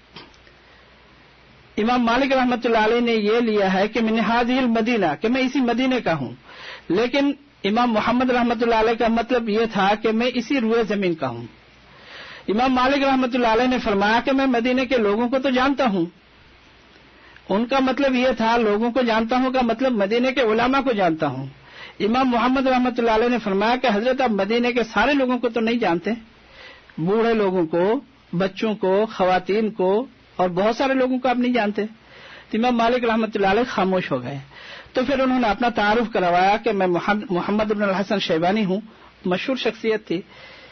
امام مالک رحمۃ اللہ علیہ نے یہ لیا ہے کہ من حاضہ المدینہ، کہ میں اسی مدینے کا ہوں، لیکن امام محمد رحمۃ اللہ علیہ کا مطلب یہ تھا کہ میں اسی روئے زمین کا ہوں۔ امام مالک رحمۃ اللہ علیہ نے فرمایا کہ میں مدینے کے لوگوں کو تو جانتا ہوں. ان کا مطلب یہ تھا لوگوں کو جانتا ہوں کا مطلب مدینے کے علماء کو جانتا ہوں. امام محمد رحمۃ اللہ علیہ نے فرمایا کہ حضرت آپ مدینے کے سارے لوگوں کو تو نہیں جانتے, بوڑھے لوگوں کو, بچوں کو, خواتین کو اور بہت سارے لوگوں کو آپ نہیں جانتے. تو امام مالک رحمۃ اللہ علیہ خاموش ہو گئے. تو پھر انہوں نے اپنا تعارف کروایا کہ میں محمد بن الحسن شیبانی ہوں. مشہور شخصیت تھی.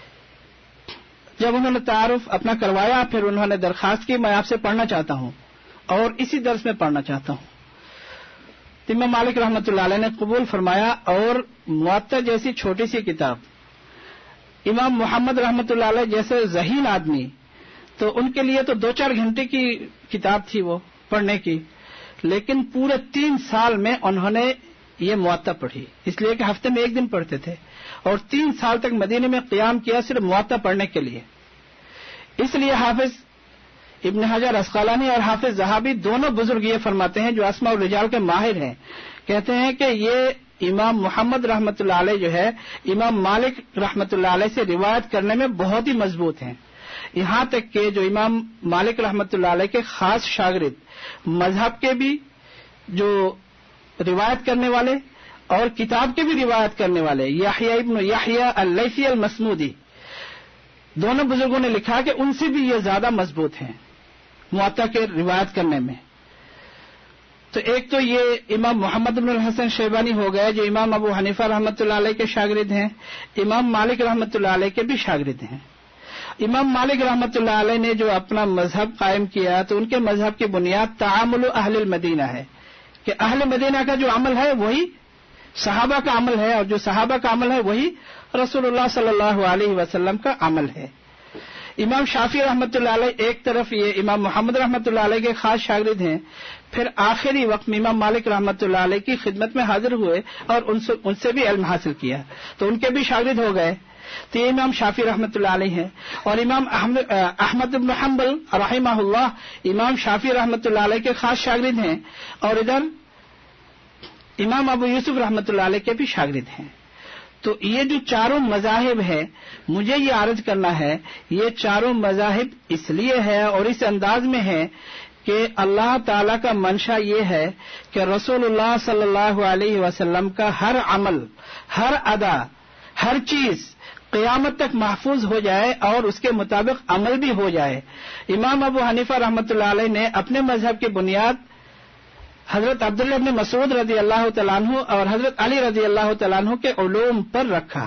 جب انہوں نے تعارف اپنا کروایا پھر انہوں نے درخواست کی میں آپ سے پڑھنا چاہتا ہوں اور اسی درس میں پڑھنا چاہتا ہوں. تو امام مالک رحمۃ اللہ علیہ نے قبول فرمایا اور موطا جیسی چھوٹی سی کتاب, امام محمد رحمۃ اللہ علیہ جیسے ذہین آدمی تو ان کے لیے تو 2-4 گھنٹے کی کتاب تھی وہ پڑھنے کی, لیکن پورے 3 سال میں انہوں نے یہ موطا پڑھی, اس لیے کہ ہفتے میں 1 دن پڑھتے تھے اور 3 سال تک مدینے میں قیام کیا صرف موطا پڑھنے کے لیے. اس لیے حافظ ابن حجر اسقلانی اور حافظ ذہبی دونوں بزرگ یہ فرماتے ہیں جو اسماء الرجال کے ماہر ہیں, کہتے ہیں کہ یہ امام محمد رحمۃ اللہ علیہ جو ہے امام مالک رحمۃ اللہ علیہ سے روایت کرنے میں بہت ہی مضبوط ہیں. یہاں تک کہ جو امام مالک رحمۃ اللہ علیہ کے خاص شاگرد مذہب کے بھی جو روایت کرنے والے اور کتاب کے بھی روایت کرنے والے یحییٰ ابن یحییٰ اللیثی المصمودی, دونوں بزرگوں نے لکھا کہ ان سے بھی یہ زیادہ مضبوط ہیں موطا کے روایت کرنے میں. تو ایک تو یہ امام محمد بن الحسن شیبانی ہو گئے جو امام ابو حنیفہ رحمۃ اللہ علیہ کے شاگرد ہیں, امام مالک رحمۃ اللہ علیہ کے بھی شاگرد ہیں. امام مالک رحمۃ اللہ علیہ نے جو اپنا مذہب قائم کیا تو ان کے مذہب کی بنیاد تعامل اہل المدینہ ہے کہ اہل مدینہ کا جو عمل ہے وہی صحابہ کا عمل ہے اور جو صحابہ کا عمل ہے وہی رسول اللہ صلی اللہ علیہ وسلم کا عمل ہے. امام شافعی رحمۃ اللہ علیہ ایک طرف یہ امام محمد رحمۃ اللہ علیہ کے خاص شاگرد ہیں, پھر آخری وقت میں امام مالک رحمۃ اللہ علیہ کی خدمت میں حاضر ہوئے اور ان سے بھی علم حاصل کیا تو ان کے بھی شاگرد ہو گئے. تو یہ امام شافعی رحمۃ اللہ علیہ ہیں. اور امام احمد بن حنبل رحمہ اللہ امام شافعی رحمۃ اللہ علیہ کے خاص شاگرد ہیں اور ادھر امام ابو یوسف رحمۃ اللہ علیہ کے بھی شاگرد ہیں. تو یہ جو چاروں مذاہب ہیں مجھے یہ عرض کرنا ہے یہ چاروں مذاہب اس لیے ہے اور اس انداز میں ہے کہ اللہ تعالی کا منشا یہ ہے کہ رسول اللہ صلی اللہ علیہ وسلم کا ہر عمل, ہر ادا, ہر چیز قیامت تک محفوظ ہو جائے اور اس کے مطابق عمل بھی ہو جائے. امام ابو حنیفہ رحمۃ اللہ علیہ نے اپنے مذہب کی بنیاد حضرت عبداللہ بن مسعود رضی اللہ تعالیٰ عنہ اور حضرت علی رضی اللہ تعالیٰ عنہ کے علوم پر رکھا.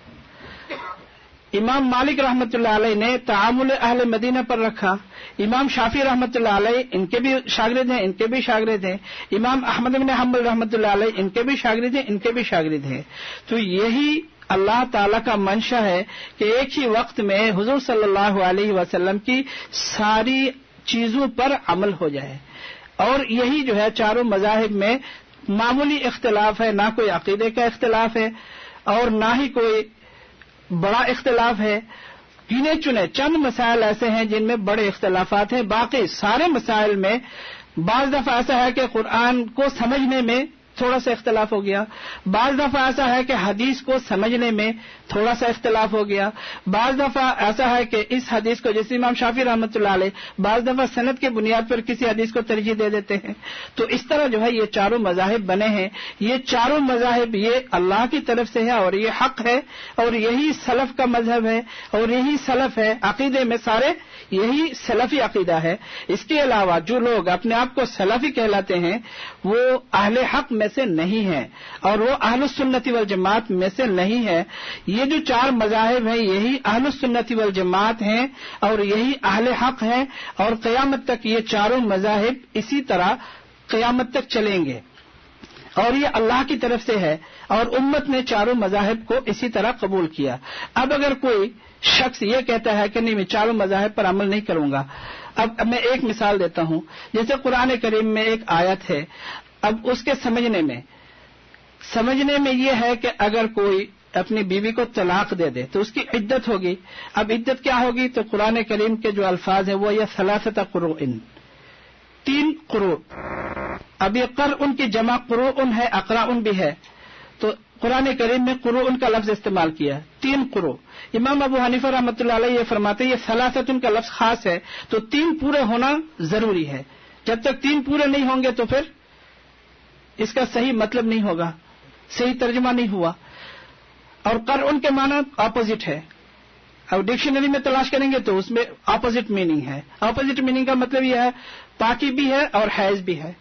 امام مالک رحمۃ اللہ علیہ نے تعامل اہل مدینہ پر رکھا. امام شافعی رحمۃ اللہ علیہ ان کے بھی شاگرد ہیں, ان کے بھی شاگرد ہیں. امام احمد بن حنبل رحمۃ اللہ علیہ ان کے بھی شاگرد ہیں, ان کے بھی شاگرد ہیں. تو یہی اللہ تعالی کا منشا ہے کہ ایک ہی وقت میں حضور صلی اللہ علیہ وسلم کی ساری چیزوں پر عمل ہو جائے. اور یہی جو ہے چاروں مذاہب میں معمولی اختلاف ہے, نہ کوئی عقیدے کا اختلاف ہے اور نہ ہی کوئی بڑا اختلاف ہے. گنے چنے چند مسائل ایسے ہیں جن میں بڑے اختلافات ہیں, باقی سارے مسائل میں بعض دفعہ ایسا ہے کہ قرآن کو سمجھنے میں تھوڑا سا اختلاف ہو گیا, بعض دفعہ ایسا ہے کہ حدیث کو سمجھنے میں تھوڑا سا اختلاف ہو گیا, بعض دفعہ ایسا ہے کہ اس حدیث کو جیسے امام شافعی رحمۃ اللہ علیہ بعض دفعہ سند کے بنیاد پر کسی حدیث کو ترجیح دے دیتے ہیں. تو اس طرح جو ہے یہ چاروں مذاہب بنے ہیں. یہ چاروں مذاہب یہ اللہ کی طرف سے ہے اور یہ حق ہے اور یہی سلف کا مذہب ہے اور یہی سلف ہے. عقیدے میں سارے یہی سلفی عقیدہ ہے. اس کے علاوہ جو لوگ اپنے آپ کو سلفی کہلاتے ہیں وہ اہل حق میں سے نہیں ہے اور وہ اہل السنت والجماعت میں سے نہیں ہے. یہ جو 4 مذاہب ہیں یہی اہل السنت والجماعت ہیں اور یہی اہل حق ہیں اور قیامت تک یہ چاروں مذاہب اسی طرح قیامت تک چلیں گے اور یہ اللہ کی طرف سے ہے اور امت نے چاروں مذاہب کو اسی طرح قبول کیا. اب اگر کوئی شخص یہ کہتا ہے کہ نہیں میں چاروں مذاہب پر عمل نہیں کروں گا, اب میں ایک مثال دیتا ہوں. جیسے قرآن کریم میں ایک آیت ہے, اب اس کے سمجھنے میں یہ ہے کہ اگر کوئی اپنی بیوی کو طلاق دے دے تو اس کی عدت ہوگی. اب عدت کیا ہوگی؟ تو قرآن کریم کے جو الفاظ ہیں وہ یہ ثلاثۃ قروء, 3 قروء. اب یہ قرء کی جمع قروء ہے, اقراء بھی ہے. تو قرآن کریم میں قرؤن کا لفظ استعمال کیا ہے، 3 قرؤ۔ امام ابو حنیفہ رحمۃ اللہ علیہ یہ فرماتے ہیں یہ ثلاثۃ کا لفظ خاص ہے، تو 3 پورے ہونا ضروری ہے۔ جب تک 3 پورے نہیں ہوں گے تو پھر اس کا صحیح مطلب نہیں ہوگا، صحیح ترجمہ نہیں ہوا۔ اور قرؤن کے معنی اپوزٹ ہے، اب ڈکشنری میں تلاش کریں گے تو اس میں اپوزٹ میننگ ہے۔ اپوزٹ میننگ کا مطلب یہ ہے پاکی بھی ہے اور حیض بھی ہے،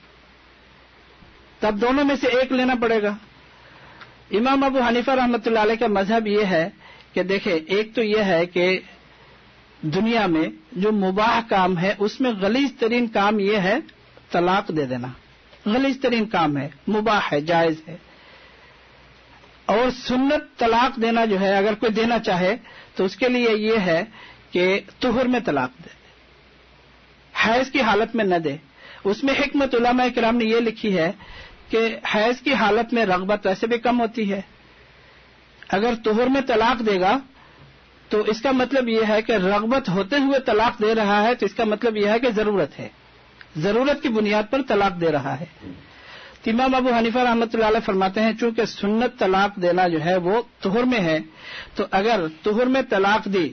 تب دونوں میں سے ایک لینا پڑے گا۔ امام ابو حنیفہ رحمۃ اللہ علیہ کا مذہب یہ ہے کہ دیکھیں، ایک تو یہ ہے کہ دنیا میں جو مباح کام ہے اس میں غلیظ ترین کام یہ ہے طلاق دے دینا، غلیظ ترین کام ہے، مباح ہے، جائز ہے۔ اور سنت طلاق دینا جو ہے اگر کوئی دینا چاہے تو اس کے لیے یہ ہے کہ طہر میں طلاق دے، حیض کی حالت میں نہ دے۔ اس میں حکمت علماء کرام نے یہ لکھی ہے کہ حیض کی حالت میں رغبت ویسے بھی کم ہوتی ہے، اگر طہر میں طلاق دے گا تو اس کا مطلب یہ ہے کہ رغبت ہوتے ہوئے طلاق دے رہا ہے، تو اس کا مطلب یہ ہے کہ ضرورت ہے، ضرورت کی بنیاد پر طلاق دے رہا ہے۔ تو امام ابو حنیفہ رحمۃ اللہ علیہ فرماتے ہیں چونکہ سنت طلاق دینا جو ہے وہ طہر میں ہے، تو اگر طہر میں طلاق دی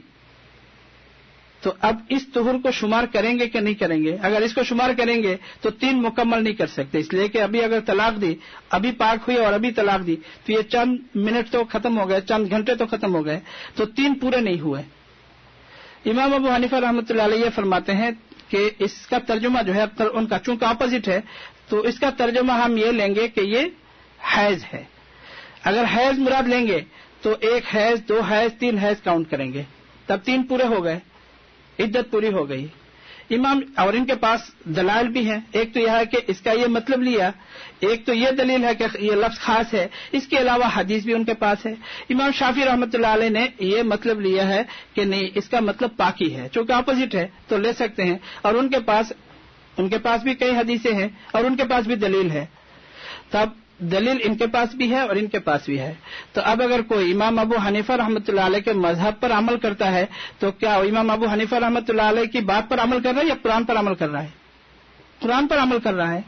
تو اب اس طہر کو شمار کریں گے کہ نہیں کریں گے؟ اگر اس کو شمار کریں گے تو 3 مکمل نہیں کر سکتے، اس لیے کہ ابھی اگر طلاق دی، ابھی پاک ہوئی اور ابھی طلاق دی تو یہ چند منٹ تو ختم ہو گئے، چند گھنٹے تو ختم ہو گئے، تو 3 پورے نہیں ہوئے۔ امام ابو حنیفہ رحمۃ اللہ علیہ فرماتے ہیں کہ اس کا ترجمہ جو ہے ان کا چونکہ اپوزٹ ہے تو اس کا ترجمہ ہم یہ لیں گے کہ یہ حیض ہے۔ اگر حیض مراد لیں گے تو 1 حیض، 2 حیض، 3 حیض کاؤنٹ کریں گے، تب 3 پورے ہو گئے، عدت پوری ہو گئی۔ امام اور ان کے پاس دلائل بھی ہیں، ایک تو یہ ہے کہ اس کا یہ مطلب لیا، ایک تو یہ دلیل ہے کہ یہ لفظ خاص ہے، اس کے علاوہ حدیث بھی ان کے پاس ہے۔ امام شافعی رحمۃ اللہ علیہ نے یہ مطلب لیا ہے کہ نہیں، اس کا مطلب پاکی ہے، چونکہ اپوزٹ ہے تو لے سکتے ہیں، اور ان کے پاس بھی کئی حدیثیں ہیں اور ان کے پاس بھی دلیل ہے، تب دلیل ان کے پاس بھی ہے اور ان کے پاس بھی ہے۔ تو اب اگر کوئی امام ابو حنیفہ رحمۃ اللہ علیہ کے مذہب پر عمل کرتا ہے تو کیا امام ابو حنیفہ رحمۃ اللہ علیہ کی بات پر عمل کر رہا ہے یا قرآن پر عمل کر رہا ہے؟ قرآن پر عمل کر رہا ہے۔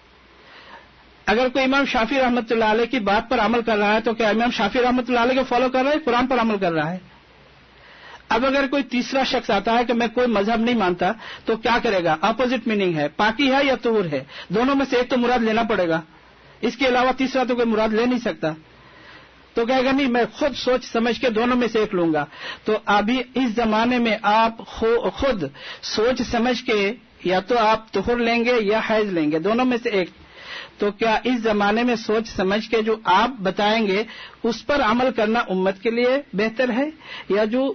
اگر کوئی امام شافعی رحمۃ اللہ علیہ کی بات پر عمل کر رہا ہے تو کیا امام شافعی رحمۃ اللہ علیہ کو فالو کر رہا ہے، قرآن پر عمل کر رہا ہے؟ اب اگر کوئی تیسرا شخص آتا ہے کہ میں کوئی مذہب نہیں مانتا تو کیا کرے گا؟ اپوزٹ میننگ ہے، پاکی ہے یا طہور ہے، دونوں میں سے ایک تو مراد لینا پڑے گا، اس کے علاوہ تیسرا تو کوئی مراد لے نہیں سکتا، تو کہے گا نہیں میں خود سوچ سمجھ کے دونوں میں سے ایک لوں گا۔ تو ابھی اس زمانے میں آپ خود سوچ سمجھ کے یا تو آپ طہور لیں گے یا حیض لیں گے، دونوں میں سے ایک۔ تو کیا اس زمانے میں سوچ سمجھ کے جو آپ بتائیں گے اس پر عمل کرنا امت کے لیے بہتر ہے، یا جو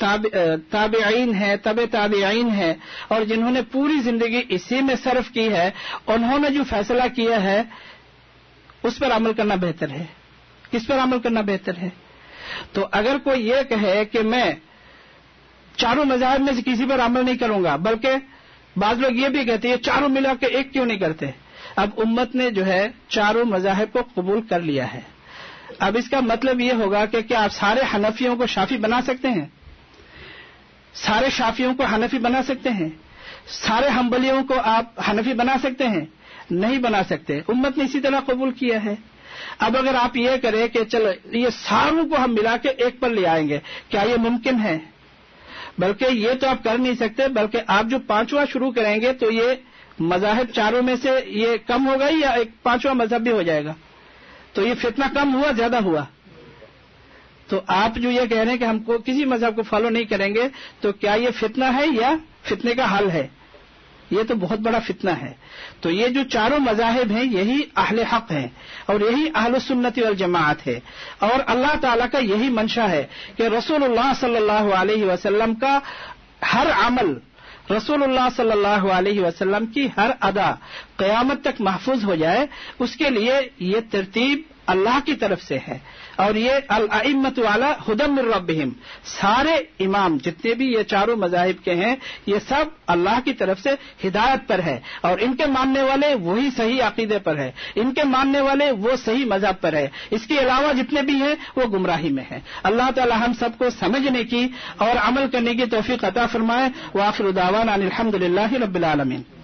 تابعین ہے، تابعین ہے اور جنہوں نے پوری زندگی اسی میں صرف کی ہے، انہوں نے جو فیصلہ کیا ہے اس پر عمل کرنا بہتر ہے؟ کس پر عمل کرنا بہتر ہے؟ تو اگر کوئی یہ کہے کہ میں چاروں مذاہب میں سے کسی پر عمل نہیں کروں گا، بلکہ بعض لوگ یہ بھی کہتے ہیں چاروں ملا کے ایک کیوں نہیں کرتے؟ اب امت نے جو ہے چاروں مذاہب کو قبول کر لیا ہے، اب اس کا مطلب یہ ہوگا کہ کیا آپ سارے حنفیوں کو شافعی بنا سکتے ہیں؟ سارے شافعیوں کو حنفی بنا سکتے ہیں؟ سارے حنبلیوں کو آپ حنفی بنا سکتے ہیں؟ نہیں بنا سکتے، امت نے اسی طرح قبول کیا ہے۔ اب اگر آپ یہ کریں کہ چلو یہ ساروں کو ہم ملا کے ایک پر لے آئیں گے، کیا یہ ممکن ہے؟ بلکہ یہ تو آپ کر نہیں سکتے، بلکہ آپ جو 5واں شروع کریں گے تو یہ مذاہب چاروں میں سے یہ کم ہوگا یا ایک 5واں مذہب بھی ہو جائے گا، تو یہ فتنہ کم ہوا زیادہ ہوا؟ تو آپ جو یہ کہہ رہے ہیں کہ ہم کو کسی مذہب کو فالو نہیں کریں گے، تو کیا یہ فتنہ ہے یا فتنے کا حل ہے؟ یہ تو بہت بڑا فتنہ ہے۔ تو یہ جو چاروں مذاہب ہیں یہی اہل حق ہیں اور یہی اہل السنت والجماعت ہے، اور اللہ تعالیٰ کا یہی منشا ہے کہ رسول اللہ صلی اللہ علیہ وسلم کا ہر عمل، رسول اللہ صلی اللہ علیہ وسلم کی ہر ادا قیامت تک محفوظ ہو جائے، اس کے لیے یہ ترتیب اللہ کی طرف سے ہے، اور یہ الائمۃ والا ھدی من ربہم، سارے امام جتنے بھی یہ چاروں مذاہب کے ہیں یہ سب اللہ کی طرف سے ہدایت پر ہے، اور ان کے ماننے والے وہی صحیح عقیدے پر ہے، ان کے ماننے والے وہ صحیح مذہب پر ہے، اس کے علاوہ جتنے بھی ہیں وہ گمراہی میں ہیں۔ اللہ تعالی ہم سب کو سمجھنے کی اور عمل کرنے کی توفیق عطا فرمائے۔ وآخر دعوانا ان الحمد للہ رب العالمین۔